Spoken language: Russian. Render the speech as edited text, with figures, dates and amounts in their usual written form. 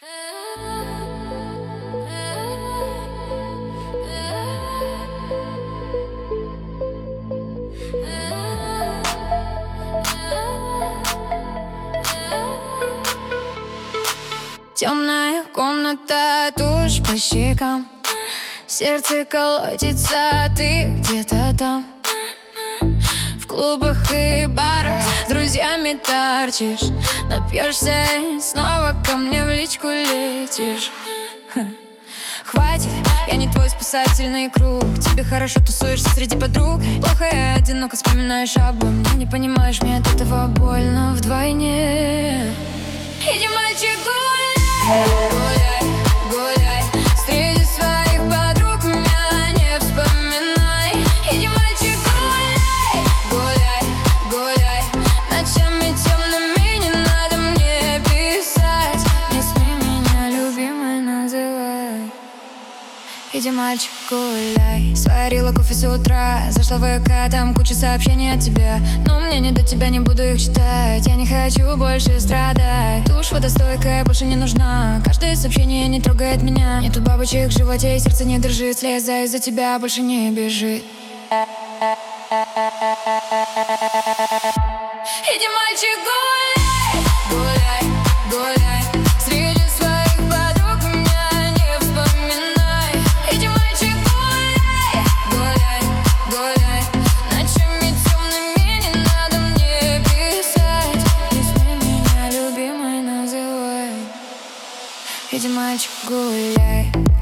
Темная комната, тушь по щекам, сердце колотится, ты где-то там. В клубах и барах с друзьями торчишь, напьешься и снова ко мне в личку летишь. Хватит, я не твой спасательный круг. Тебе хорошо тусуешься среди подруг, плохо и одиноко вспоминаешь обо мне. Не понимаешь, мне от этого больно вдвойне. Иди, мальчик, гуляй, гуляй, гуляй, среди своих подруг меня не вспоминай. Иди, мальчик, гуляй, гуляй, гуляй, ночами темными не надо мне писать. Не смей меня любимой называть. Иди, мальчик, гуляй. Сварила кофе с утра, зашла в ВК, там куча сообщений от тебя. Но мне не до тебя, не буду их читать. Я не хочу больше страдать. Тушь водостойкая больше не нужна. Каждое сообщение не трогает меня. Нету бабочек в животе, и сердце не дрожит. Слеза из-за тебя больше не бежит. Иди, мальчик, гуляй, гуляй, гуляй, среди своих подруг меня не вспоминай. Иди, мальчик, гуляй, гуляй, гуляй, ночами темными не надо мне писать. Не смей меня любимой называть. Иди, мальчик, гуляй.